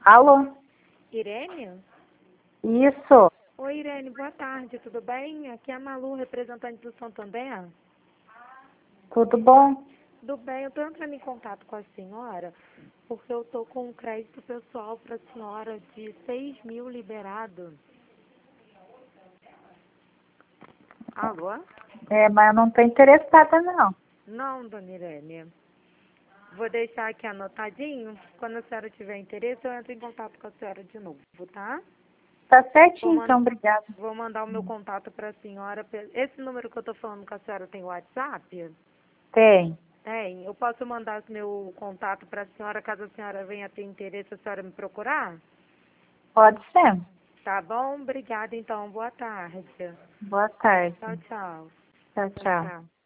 Alô? Irene? Isso. Oi, Irene, boa tarde, tudo bem? Aqui é a Malu, representante do Santander. Tudo bom? Tudo bem, eu estou entrando em contato com a senhora porque eu estou com um crédito pessoal para a senhora de 6.000 liberado. Alô? Mas eu não estou interessada, não. Não, dona Irene. Vou deixar aqui anotadinho. Quando a senhora tiver interesse, eu entro em contato com a senhora de novo, tá? Tá certinho, então, obrigada. Vou mandar o meu contato para a senhora. Esse número que eu estou falando com a senhora tem WhatsApp? Tem. Tem. Eu posso mandar meu contato para a senhora, caso a senhora venha ter interesse, a senhora me procurar? Pode ser. Tá bom? Obrigada, então. Boa tarde. Boa tarde. Tchau, tchau. Tchau, tchau.